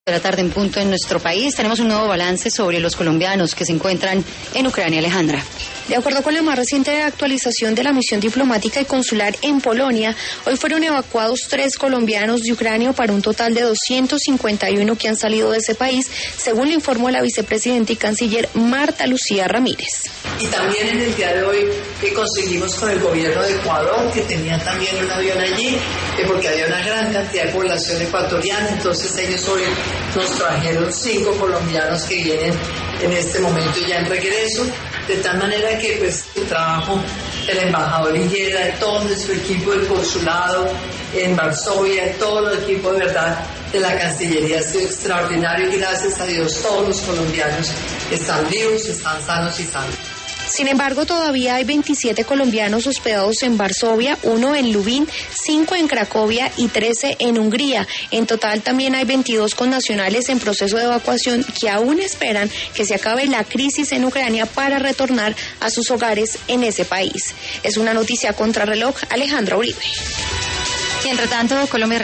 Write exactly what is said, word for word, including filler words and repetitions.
De la tarde en punto en nuestro país. Tenemos un nuevo balance sobre los colombianos que se encuentran en Ucrania. Alejandra. De acuerdo con la más reciente actualización de la misión diplomática y consular en Polonia, hoy fueron evacuados tres colombianos de Ucrania para un total de doscientos cincuenta y uno que han salido de ese país, según le informó la vicepresidenta y canciller Marta Lucía Ramírez. Y también en el día de hoy que conseguimos con el gobierno de Ecuador, que tenía también un avión allí, eh, porque había una gran cantidad de población ecuatoriana, entonces ellos hoy nos trajeron cinco colombianos que vienen en este momento ya en regreso, de tal manera que pues el trabajo del embajador Higuera, de todo nuestro equipo del consulado en Varsovia, de todo el equipo de verdad de la Cancillería ha sido extraordinario y gracias a Dios todos los colombianos están vivos, están sanos y salvos. Sin embargo, todavía hay veintisiete colombianos hospedados en Varsovia, uno en Lubin, cinco en Cracovia y trece en Hungría. En total también hay veintidós connacionales en proceso de evacuación que aún esperan que se acabe la crisis en Ucrania para retornar a sus hogares en ese país. Es una noticia contrarreloj. Alejandra Uribe. Y entre tanto, Colombia